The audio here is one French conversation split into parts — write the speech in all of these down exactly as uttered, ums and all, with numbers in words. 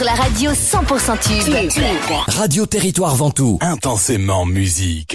sur la radio cent pour cent tube. Radio Territoire Ventoux. Intensément musique.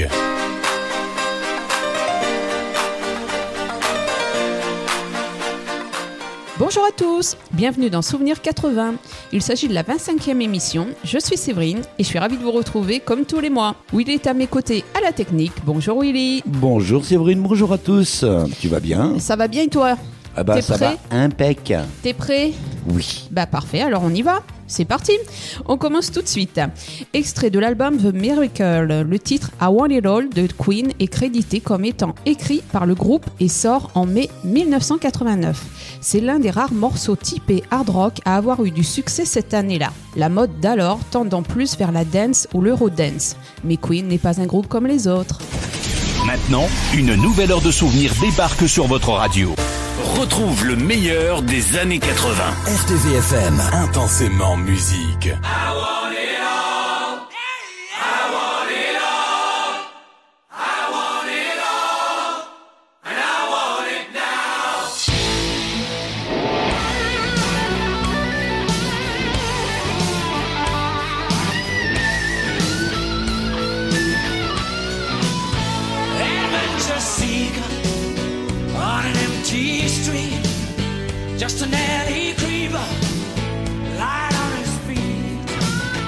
Bonjour à tous, bienvenue dans Souvenir quatre-vingts. Il s'agit de la vingt-cinquième émission. Je suis Séverine et je suis ravie de vous retrouver comme tous les mois. Willy est à mes côtés à la technique. Bonjour Willy. Bonjour Séverine, bonjour à tous. Tu vas bien ? Ça va bien et toi ? Ah bah T'es ça prêt ? va impec. T'es prêt ? Oui. Bah parfait, alors on y va. C'est parti. On commence tout de suite. Extrait de l'album The Miracle. Le titre I Want It All de Queen est crédité comme étant écrit par le groupe et sort en mai dix-neuf cent quatre-vingt-neuf. C'est l'un des rares morceaux typés hard rock à avoir eu du succès cette année-là. La mode d'alors tendant plus vers la dance ou l'eurodance. Mais Queen n'est pas un groupe comme les autres. Maintenant, une nouvelle heure de souvenirs débarque sur votre radio. Retrouve le meilleur des années quatre-vingts. R T V F M, intensément musique. I want it all. I want it all. I want it all. And I want it now. Adventure seeker on an empty street, just an alley creeper, light on his feet.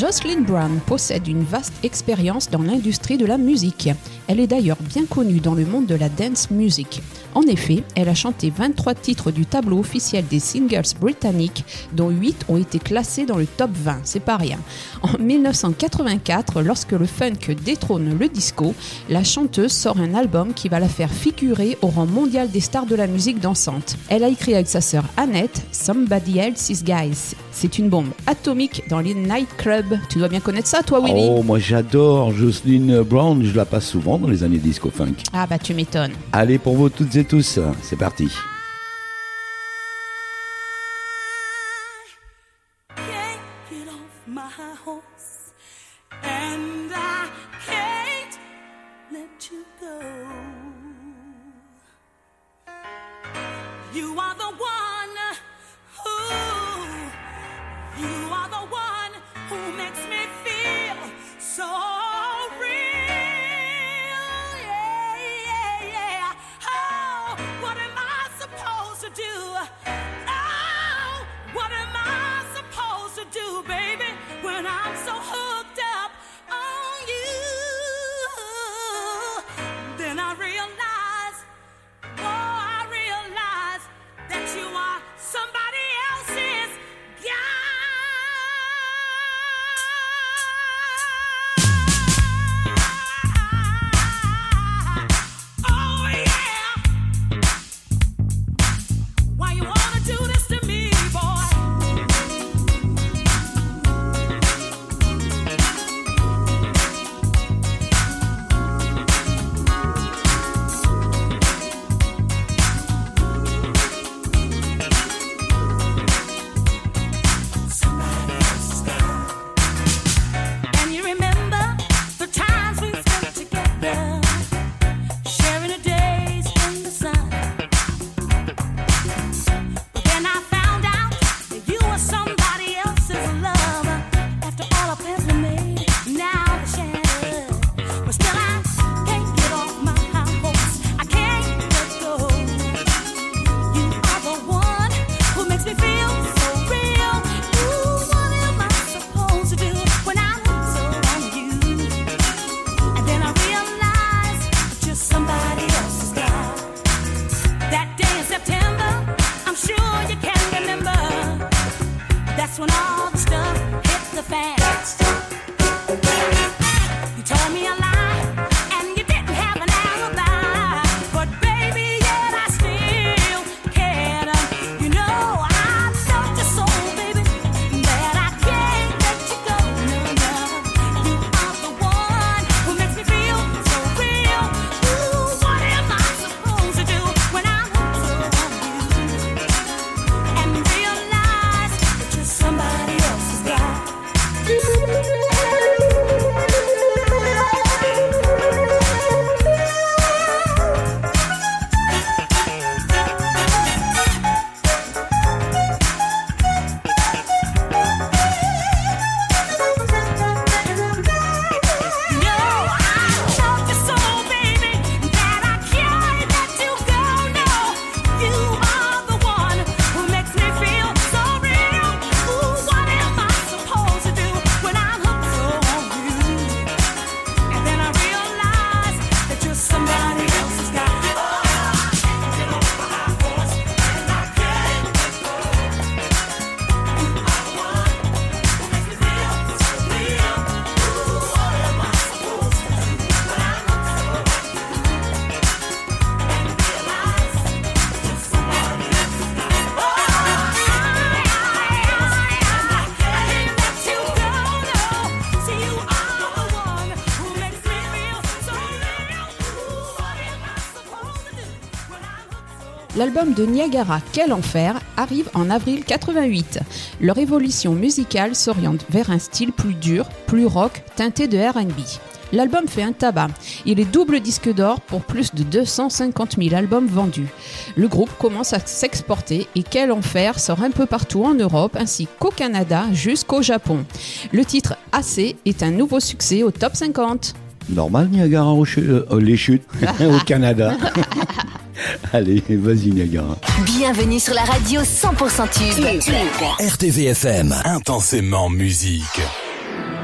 Jocelyn Brown possède une vaste expérience dans l'industrie de la musique. Elle est d'ailleurs bien connue dans le monde de la dance music. En effet, elle a chanté vingt-trois titres du tableau officiel des singles britanniques, dont huit ont été classés dans le top vingt, c'est pas rien. En dix-neuf cent quatre-vingt-quatre, lorsque le funk détrône le disco, la chanteuse sort un album qui va la faire figurer au rang mondial des stars de la musique dansante. Elle a écrit avec sa sœur Annette « Somebody Else's Guys ». C'est une bombe atomique dans les nightclubs. Tu dois bien connaître ça, toi, Willy? Oh, moi j'adore Jocelyn Brown, je la passe souvent dans les années disco-funk. Ah bah tu m'étonnes. Allez, pour vous toutes et tous, c'est parti. L'album de Niagara, Quel Enfer, arrive en avril quatre-vingt-huit. Leur évolution musicale s'oriente vers un style plus dur, plus rock, teinté de R and B. L'album fait un tabac. Il est double disque d'or pour plus de deux cent cinquante mille albums vendus. Le groupe commence à s'exporter et Quel Enfer sort un peu partout en Europe ainsi qu'au Canada jusqu'au Japon. Le titre Assez est un nouveau succès au top cinquante. Normal, Niagara, aux ch- euh, les chutes au Canada. Allez, vas-y, Niagara. Bienvenue sur la radio cent pour cent tube. R T V F M, intensément musique.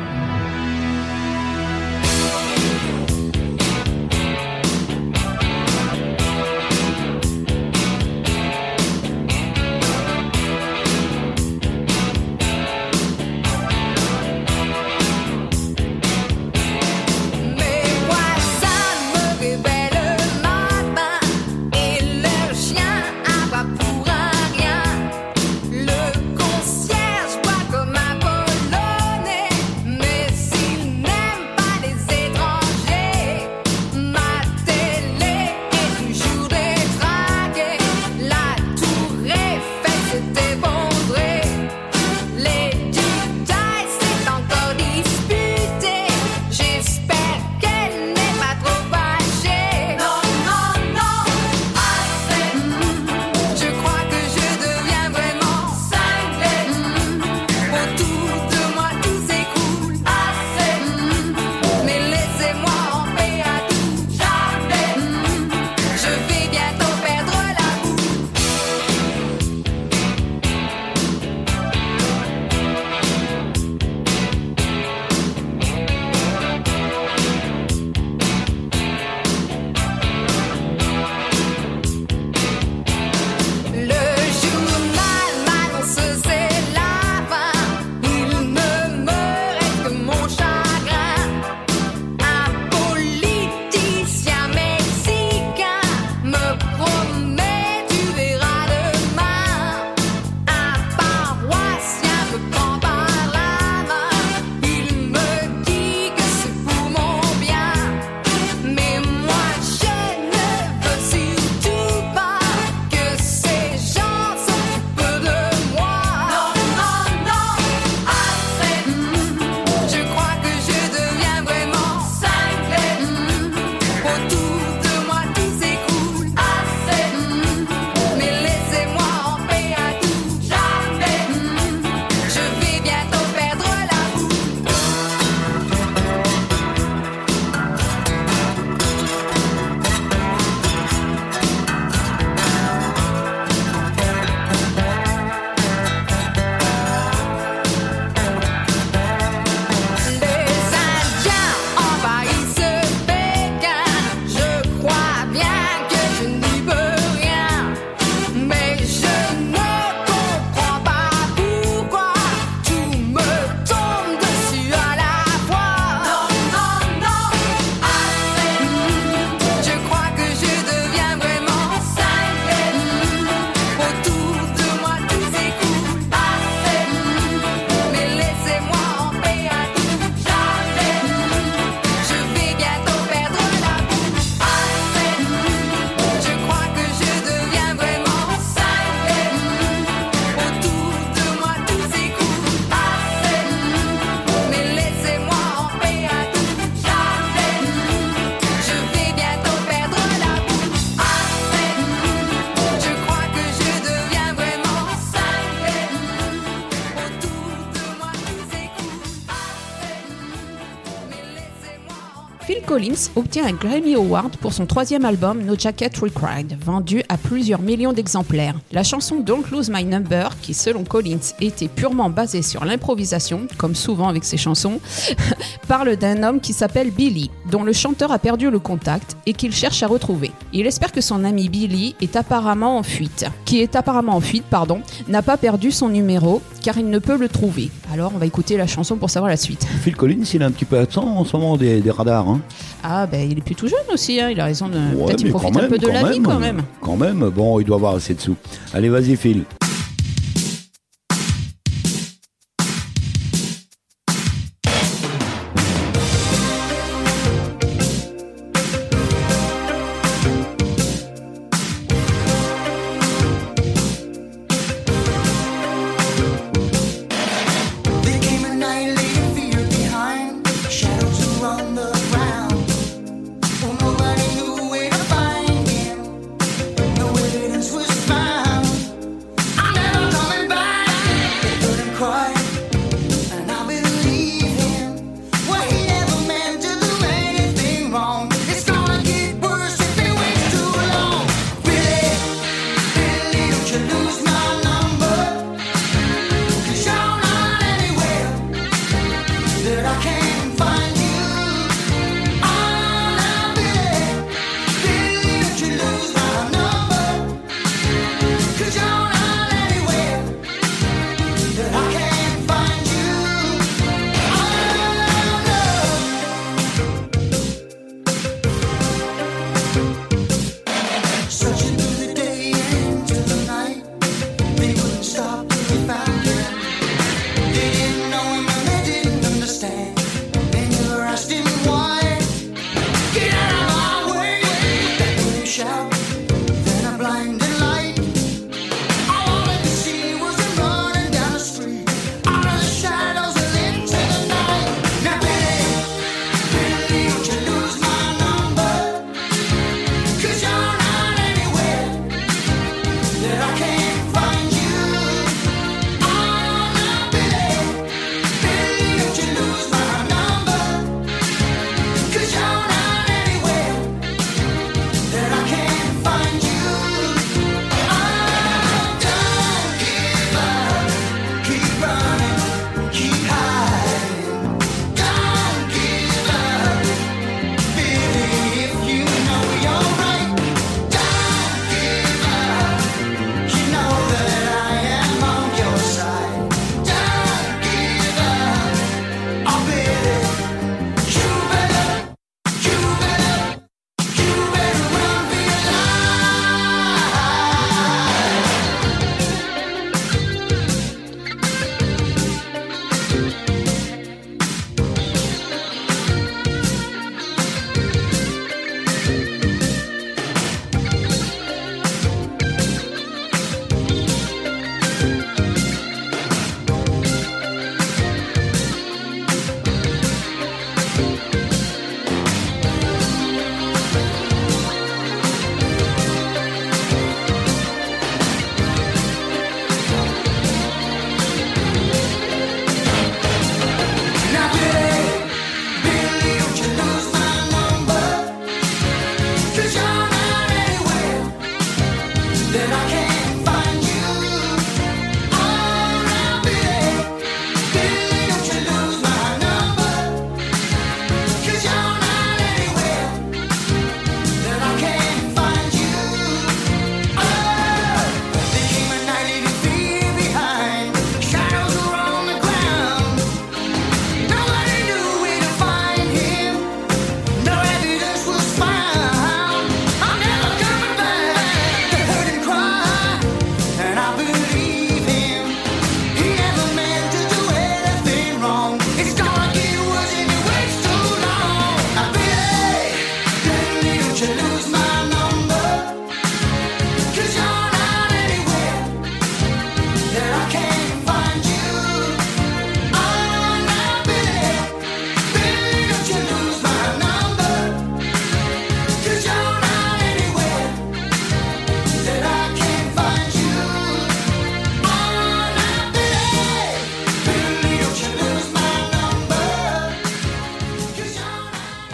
Collins obtient un Grammy Award pour son troisième album No Jacket Required, vendu à plusieurs millions d'exemplaires. La chanson Don't Lose My Number, qui selon Collins était purement basée sur l'improvisation, comme souvent avec ses chansons, parle d'un homme qui s'appelle Billy, dont le chanteur a perdu le contact et qu'il cherche à retrouver. Il espère que son ami Billy est apparemment en fuite, qui est apparemment en fuite, pardon, n'a pas perdu son numéro car il ne peut le trouver. Alors on va écouter la chanson pour savoir la suite. Phil Collins, il est un petit peu absent en ce moment des, des radars. Hein. Ah ben il est plus tout jeune aussi, hein. Il a raison de Ouais, peut-être il profite même, un peu de la même, vie quand même. Quand même, bon, il doit avoir assez de sous. Allez, vas-y Phil.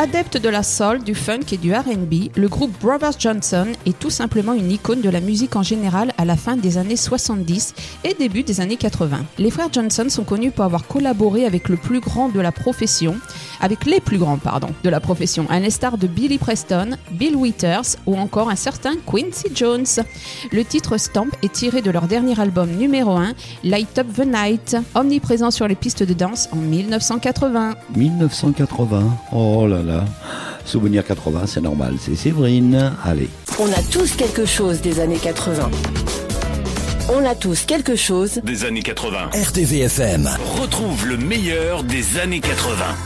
Adepte de la soul, du funk et du R and B, le groupe Brothers Johnson est tout simplement une icône de la musique en général à la fin des années soixante-dix et début des années quatre-vingts. Les frères Johnson sont connus pour avoir collaboré avec le plus grand de la profession, avec les plus grands, pardon, de la profession, à l'instar de Billy Preston, Bill Withers ou encore un certain Quincy Jones. Le titre Stomp est tiré de leur dernier album numéro un, Light Up the Night, omniprésent sur les pistes de danse en dix-neuf cent quatre-vingts. dix-neuf cent quatre-vingts, oh là là. Souvenir quatre-vingts, c'est normal, c'est Séverine. Allez. On a tous quelque chose des années quatre-vingts. On a tous quelque chose Des années quatre-vingts. R T V F M. Retrouve le meilleur des années quatre-vingts.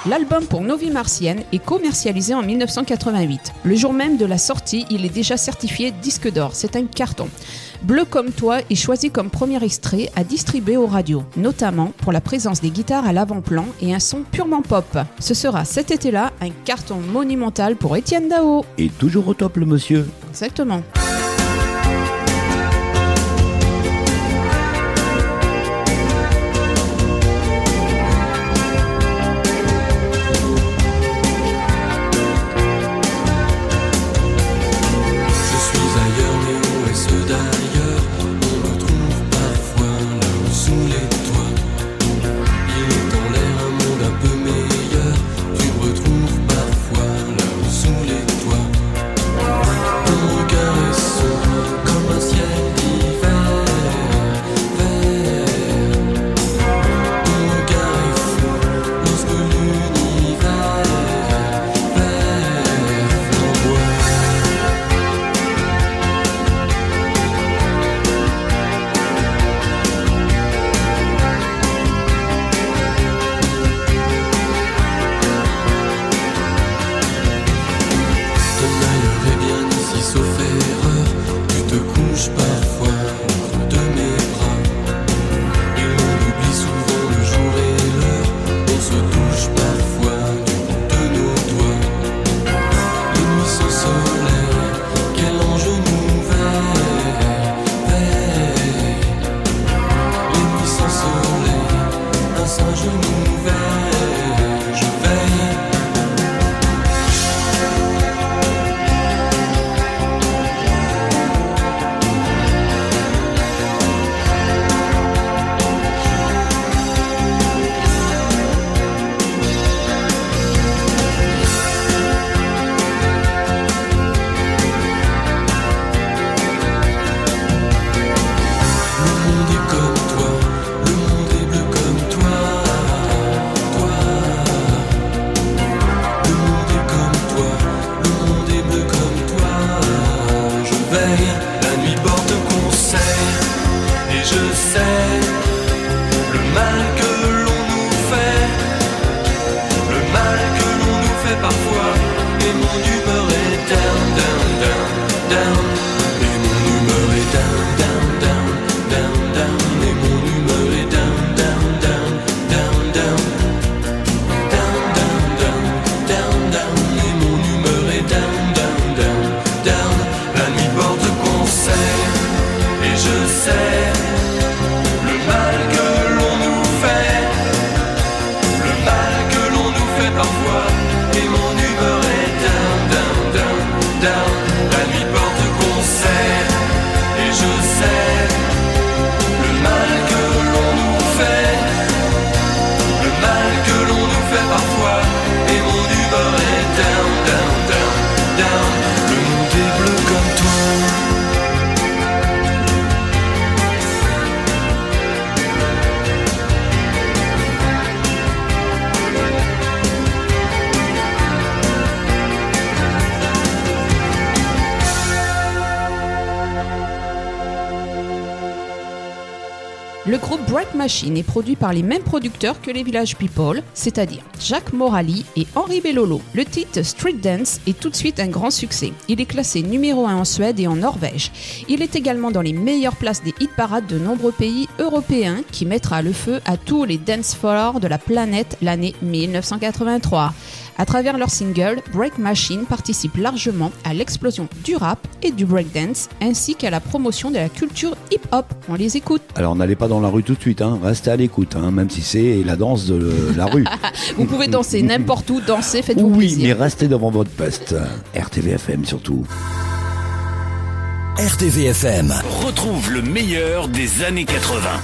L'album pour Nos Vies Martiennes est commercialisé en dix-neuf cent quatre-vingt-huit. Le jour même de la sortie, il est déjà certifié disque d'or. C'est un carton. Bleu comme toi est choisi comme premier extrait à distribuer aux radios, notamment pour la présence des guitares à l'avant-plan et un son purement pop. Ce sera cet été-là un carton monumental pour Étienne Dao. Et toujours au top le monsieur. Exactement. Le groupe Break Machine est produit par les mêmes producteurs que les Village People, c'est-à-dire Jacques Morali et Henri Bellolo. Le titre Street Dance est tout de suite un grand succès. Il est classé numéro un en Suède et en Norvège. Il est également dans les meilleures places des hit-parades de nombreux pays européens qui mettra le feu à tous les dance floors de la planète l'année dix-neuf cent quatre-vingt-trois. À travers leur single, Break Machine participe largement à l'explosion du rap et du breakdance, ainsi qu'à la promotion de la culture hip-hop. On les écoute. Alors n'allez pas dans la rue tout de suite, hein. Restez à l'écoute, hein, même si c'est la danse de la rue. Vous pouvez danser n'importe où, danser, faites-vous oui, plaisir. Oui, mais restez devant votre poste. R T V F M surtout. R T V F M. Retrouve le meilleur des années quatre-vingts.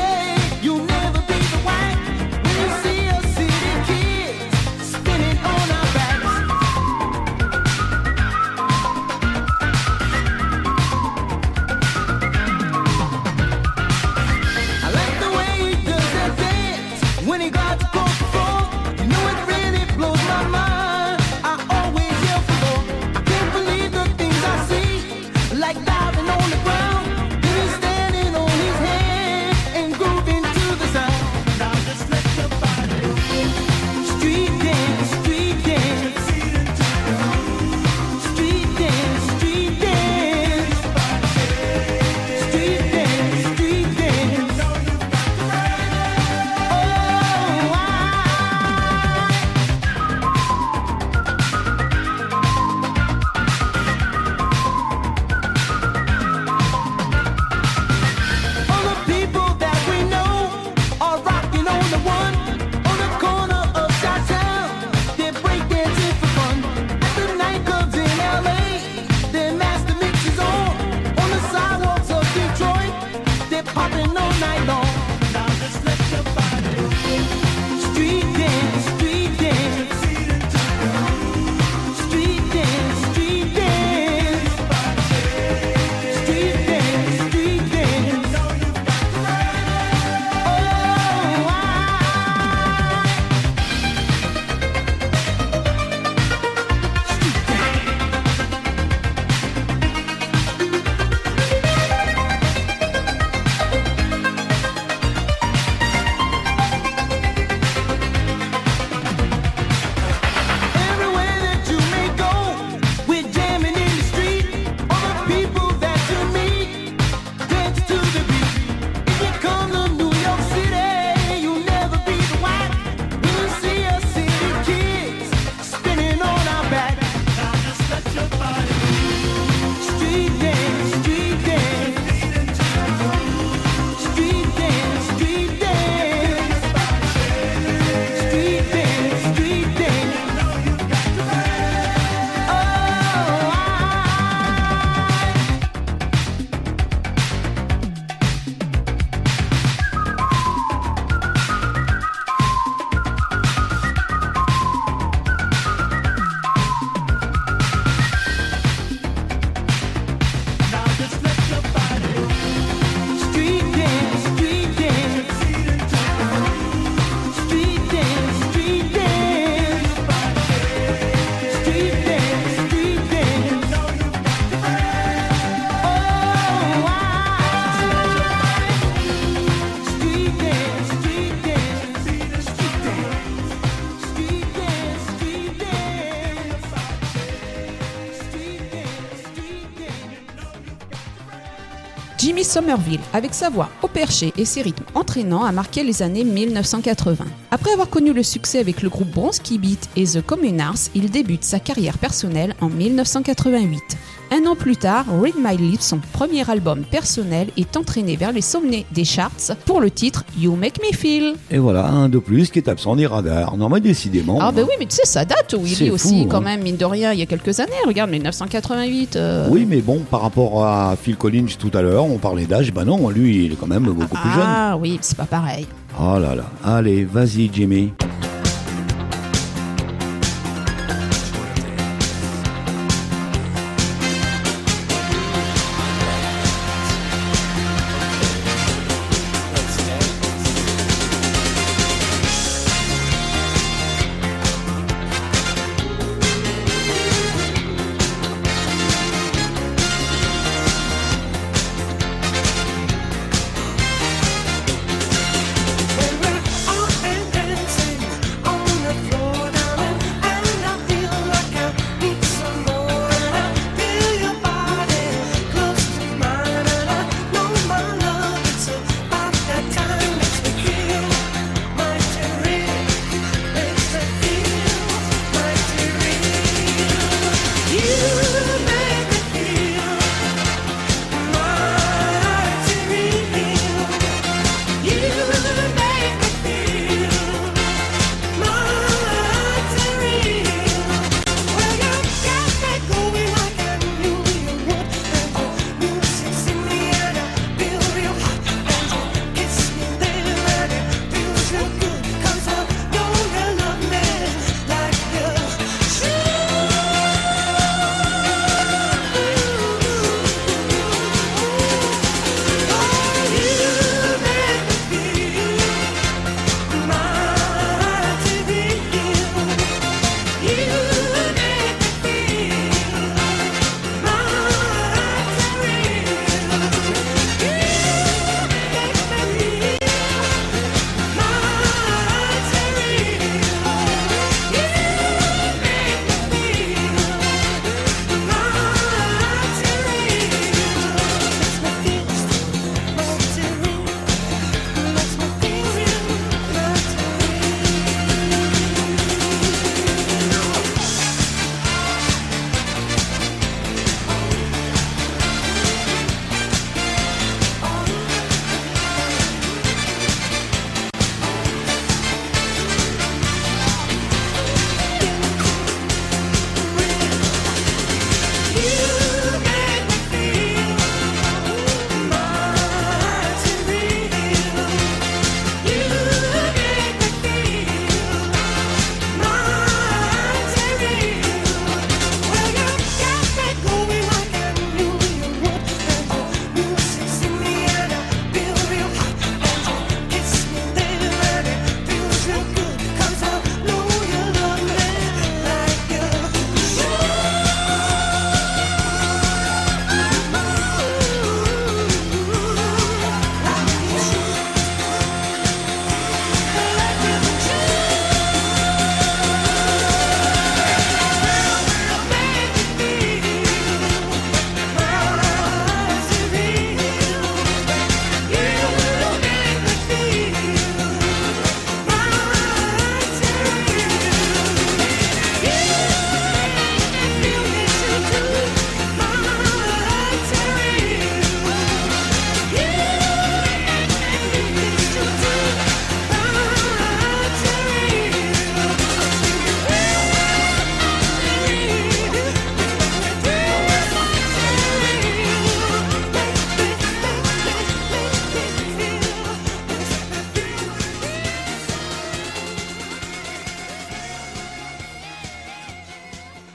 On Jimmy Somerville, avec sa voix au perché et ses rythmes entraînants, a marqué les années mille neuf cent quatre-vingts. Après avoir connu le succès avec le groupe Bronski Beat et The Communards, il débute sa carrière personnelle en mille neuf cent quatre-vingt-huit. Un an plus tard, Read My Lips, son premier album personnel, est entraîné vers les sommets des charts pour le titre You Make Me Feel. Et voilà, un de plus qui est absent des radars. Non mais décidément. Ah ben bah oui, mais tu sais, ça date où il c'est est aussi fou, quand hein. même, mine de rien, il y a quelques années. Regarde, mille neuf cent quatre-vingt-huit. Euh... Oui, mais bon, par rapport à Phil Collins tout à l'heure, on parlait d'âge, ben non, lui, il est quand même beaucoup ah, plus jeune. Ah oui, c'est pas pareil. Oh là là, allez, vas-y Jimmy. When we're all and dancing.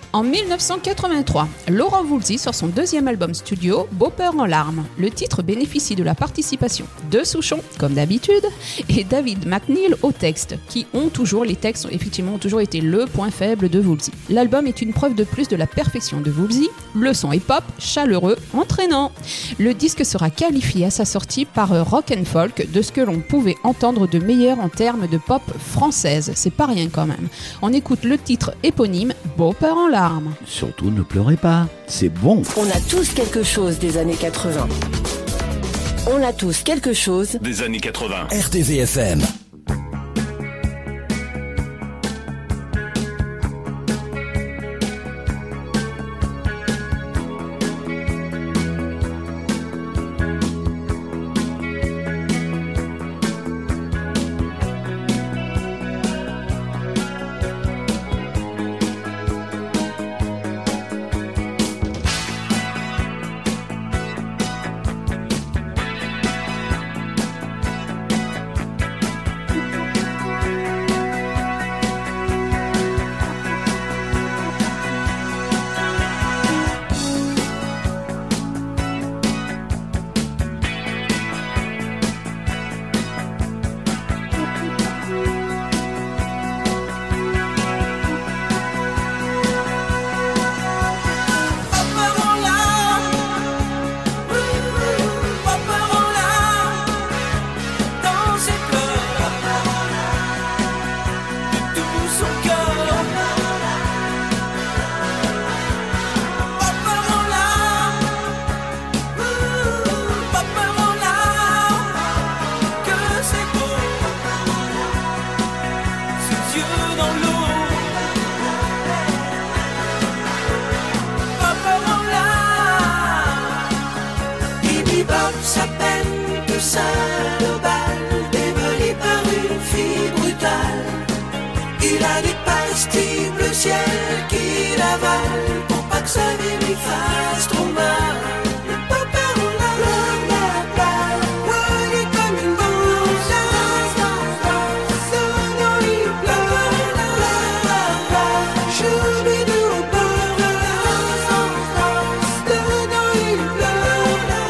En dix-neuf cent quatre-vingt-trois, Laurent Voulzy sort son deuxième album studio, Beau Peur en larmes. Le titre bénéficie de la participation de Souchon, comme d'habitude, et David McNeil au texte, qui ont toujours, les textes effectivement ont toujours été le point faible de Voulzy. L'album est une preuve de plus de la perfection de Voulzy, le son est pop, chaleureux, entraînant. Le disque sera qualifié à sa sortie par Rock and Folk de ce que l'on pouvait entendre de meilleur en termes de pop française. C'est pas rien quand même. On écoute le titre éponyme, Beau Peur en larmes. Surtout ne pleurez pas, c'est bon. On a tous quelque chose des années quatre-vingts. On a tous quelque chose Des années quatre-vingts. R T V F M. Il a des pastilles bleu ciel qu'il avale pour pas que sa vie lui fasse trop mal. Le papa on l'a, la la ouais, il est comme une bourse. Dedans il pleure, la la la, choubidou au bord de la. Dedans il pleure, la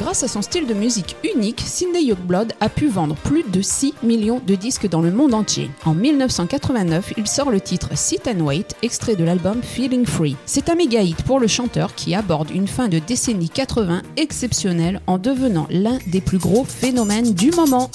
Grâce à son style de musique unique, Cyndi Youngblood a pu vendre plus de six millions de disques dans le monde entier. En dix-neuf cent quatre-vingt-neuf, il sort le titre Sit and Wait, extrait de l'album Feeling Free. C'est un méga hit pour le chanteur qui aborde une fin de décennie quatre-vingts exceptionnelle en devenant l'un des plus gros phénomènes du moment.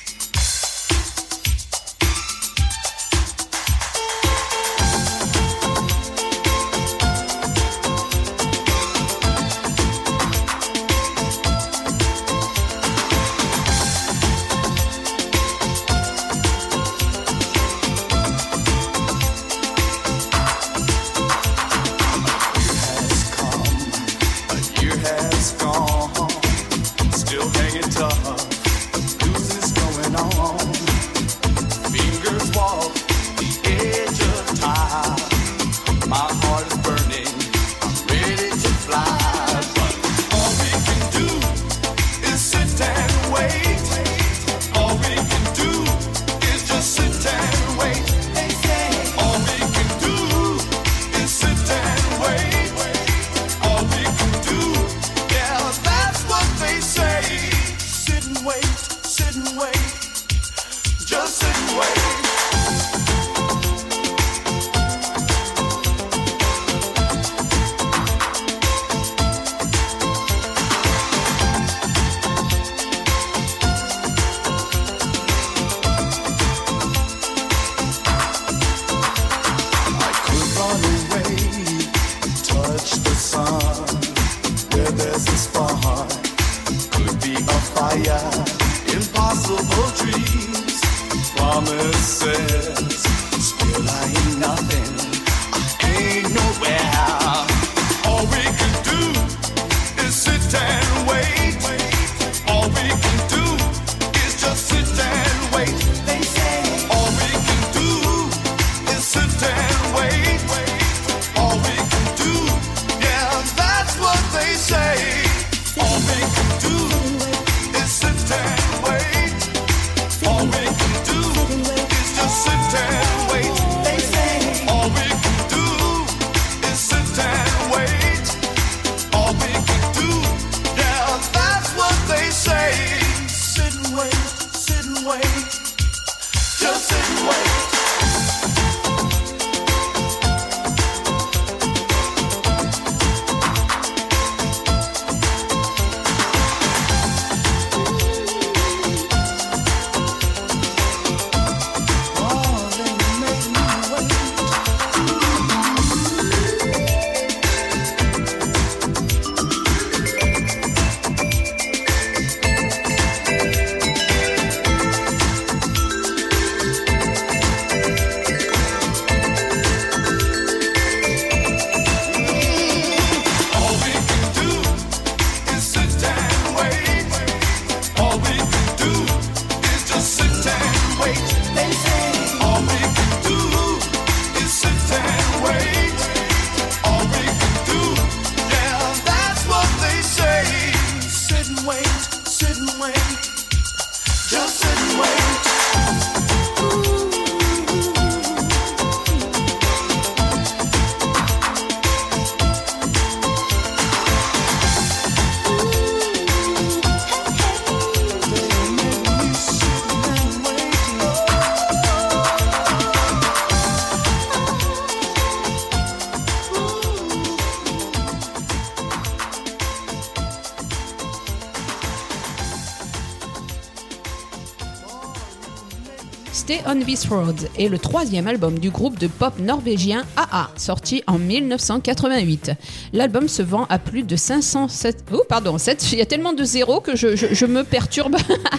Stay on This Road est le troisième album du groupe de pop norvégien A A, sorti en dix-neuf cent quatre-vingt-huit. L'album se vend à plus de cinq cent sept... Oh, pardon, sept... il y a tellement de zéros que je, je, je me perturbe.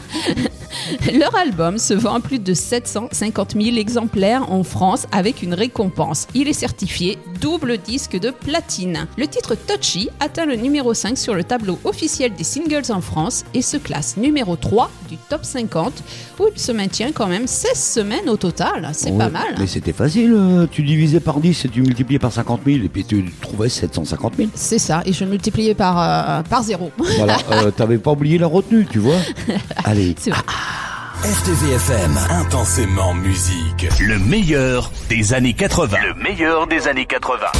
Leur album se vend à plus de sept cent cinquante mille exemplaires en France avec une récompense. Il est certifié double disque de platine. Le titre Touchy atteint le numéro cinq sur le tableau officiel des singles en France et se classe numéro trois du top cinquante où il se maintient quand même seize semaines au total. C'est ouais, pas mal. Mais c'était facile, tu divisais par dix et tu multipliais par cinquante mille et puis tu trouvais sept cent cinquante mille. C'est ça, et je multipliais par, euh, par zéro. Voilà, euh, t'avais pas oublié la retenue, tu vois. Allez. C'est vrai. R T V F M, intensément musique. Le meilleur des années quatre-vingts. Le meilleur des années quatre-vingts.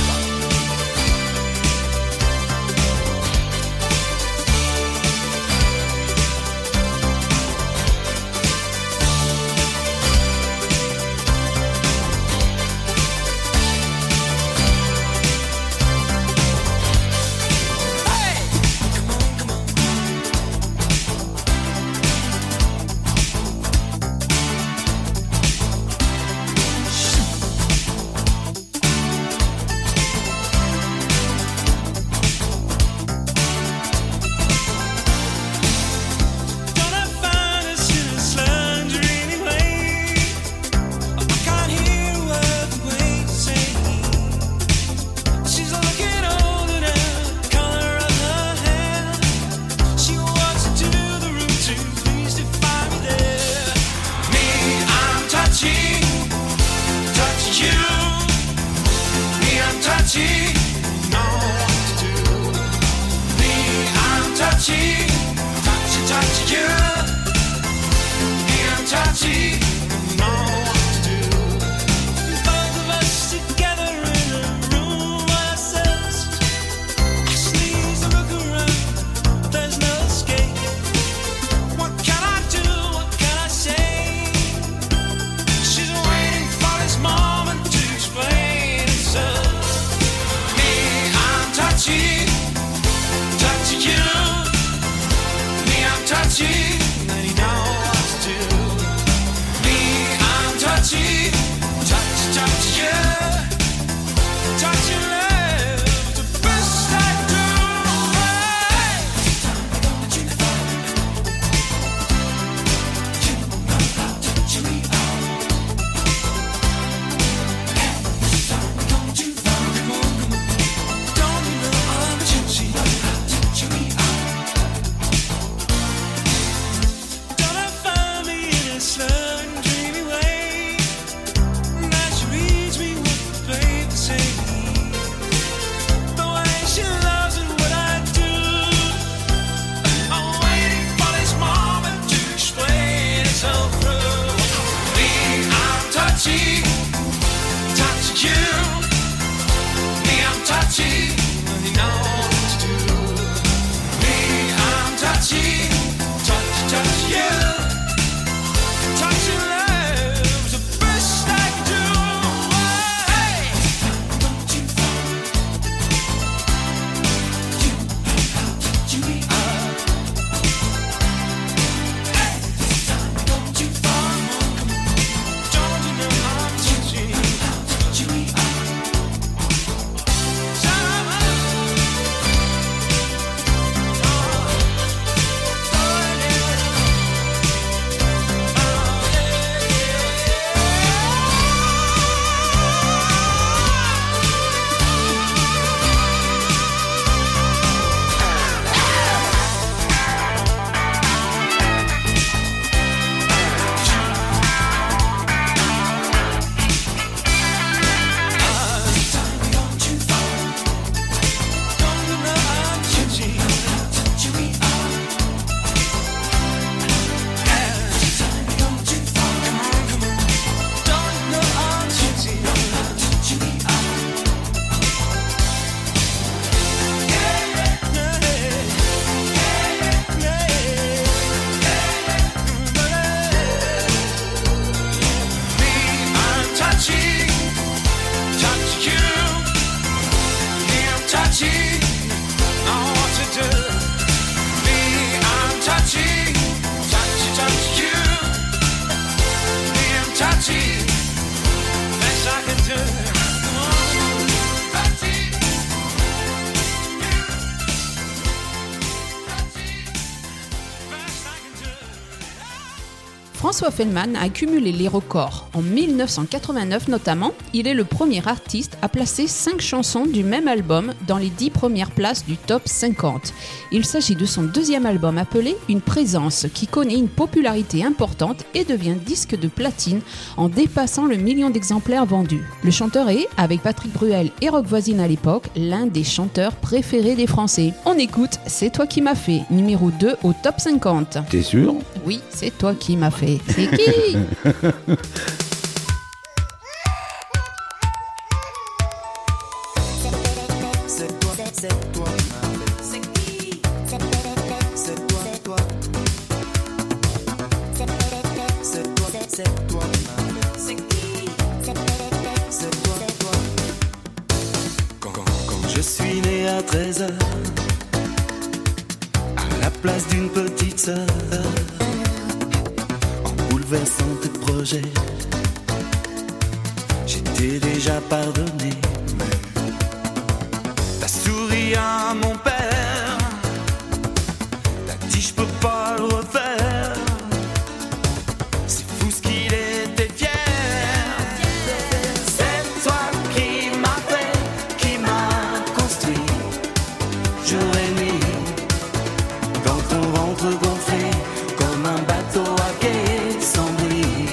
François Feldman a accumulé les records. En mille neuf cent quatre-vingt-neuf notamment, il est le premier artiste à placer cinq chansons du même album dans les dix premières places du top cinquante. Il s'agit de son deuxième album appelé Une présence, qui connaît une popularité importante et devient disque de platine en dépassant le million d'exemplaires vendus. Le chanteur est, avec Patrick Bruel et Rock Voisine à l'époque, l'un des chanteurs préférés des Français. On écoute C'est toi qui m'as fait, numéro deux au top cinquante. T'es sûr ? Oui, c'est toi qui m'as fait. C'est qui ? C'est toi, c'est toi qui m'as fait. C'est qui? C'est toi, c'est toi. C'est toi, c'est toi qui m'as fait. C'est qui? C'est toi, c'est toi. Quand, quand, quand je suis né à treize heures, à la place d'une petite sœur, bouleversant tes projets, j'étais déjà pardonné. T'as souri à mon père, t'as dit je peux pas le refaire. C'est fou ce qu'il était fier. C'est toi qui m'as fait, qui m'a construit, jour et nuit, dans ton ventre gonflé, comme un bateau à quai sans bruit.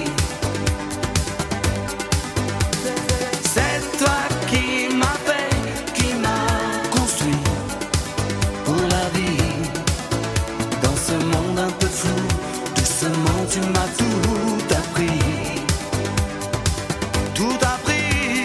C'est toi qui m'as fait, qui m'a construit pour la vie. Dans ce monde un peu flou, doucement tu m'as tout appris. Tout appris.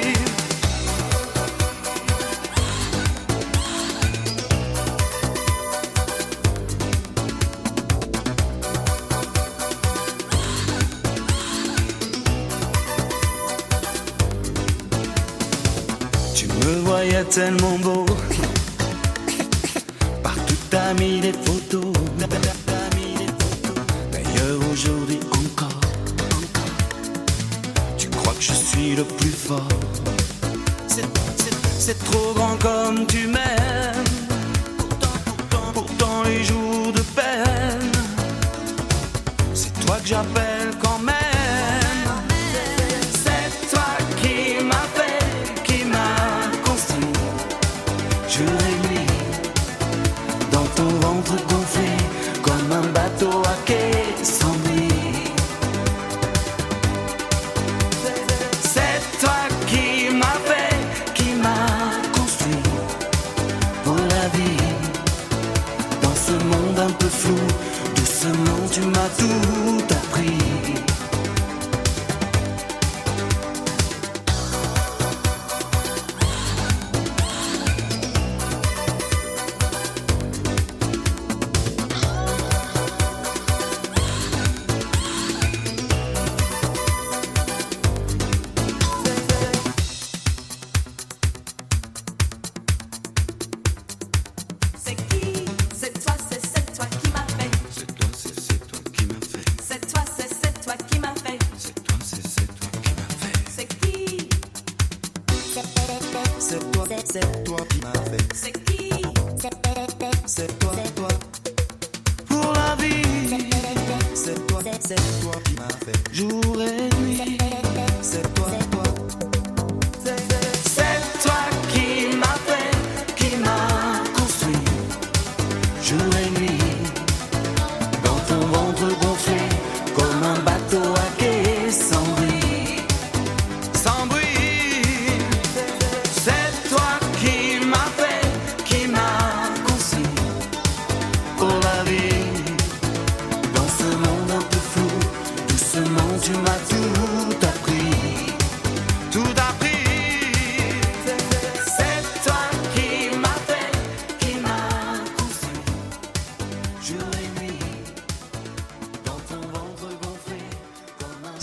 Tu me voyais tellement beau, partout t'as mis des photos. D'ailleurs aujourd'hui encore, tu crois que je suis le plus fort. C'est, c'est, c'est trop grand comme tu m'aimes. Pourtant, pourtant, pourtant les jours de peine, c'est toi que j'appelle quand même. C'est toi qui m'as fait, qui m'a construit, jour et nuit, dans ton ventre gonflé, comme un bateau à quai sans bruit. C'est toi qui m'as fait, qui m'a construit pour la vie. Dans ce monde un peu flou, doucement tu m'as tout appris. C'est qui? C'est toi, c'est c'est toi qui m'as fait. C'est toi, c'est c'est toi qui m'as fait. C'est toi, c'est c'est toi qui m'as fait. C'est toi, c'est c'est toi qui m'as fait. C'est qui? C'est toi, c'est toi qui m'as fait. C'est qui? C'est toi, c'est toi. Pour la vie. C'est toi, c'est toi qui m'as fait. Jour et nuit. C'est toi, c'est toi. C'est toi qui m'as fait, qui m'a construit, jour et nuit, dans ton ventre gonflé, comme un bateau à quai sans bruit. Sans bruit. C'est toi qui m'as fait, qui m'a construit pour la vie. Dans ce monde un peu flou, doucement tu m'as tout appris.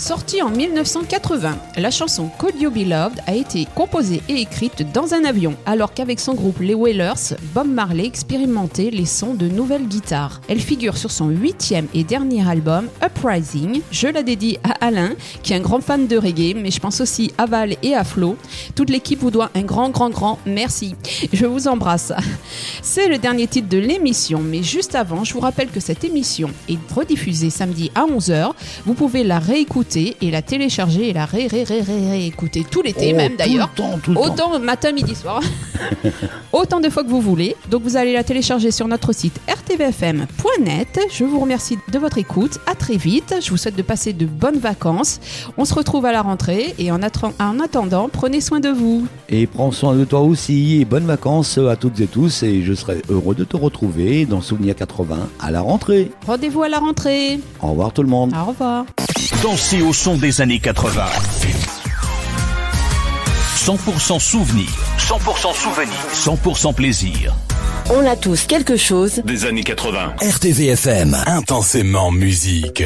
Sortie en mille neuf cent quatre-vingts, la chanson Could You Be Loved a été composée et écrite dans un avion, alors qu'avec son groupe les Wailers, Bob Marley expérimentait les sons de nouvelles guitares. Elle figure sur son huitième et dernier album, Uprising. Je la dédie à Alain, qui est un grand fan de reggae, mais je pense aussi à Val et à Flo. Toute l'équipe vous doit un grand, grand, grand merci. Je vous embrasse. C'est le dernier titre de l'émission, mais juste avant, je vous rappelle que cette émission est rediffusée samedi à onze heures. Vous pouvez la réécouter et la télécharger et la ré ré ré ré réécouter tout l'été, oh, même d'ailleurs. Tout le temps, tout le Autant temps. matin, midi, soir. Autant de fois que vous voulez. Donc vous allez la télécharger sur notre site r t v f m point net. Je vous remercie de votre écoute. À très vite. Je vous souhaite de passer de bonnes vacances. On se retrouve à la rentrée et en, attend- en attendant, prenez soin de vous. Et prends soin de toi aussi. Et bonnes vacances à toutes et tous. Et je serai heureux de te retrouver dans Souvenir quatre-vingts à la rentrée. Rendez-vous à la rentrée. Au revoir tout le monde. Au revoir. Dansez au son des années quatre-vingts. cent pour cent souvenir, cent pour cent souvenir, cent pour cent plaisir. On a tous quelque chose Des années quatre-vingts. R T V F M, intensément musique.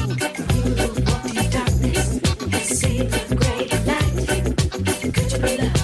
Could you be loved?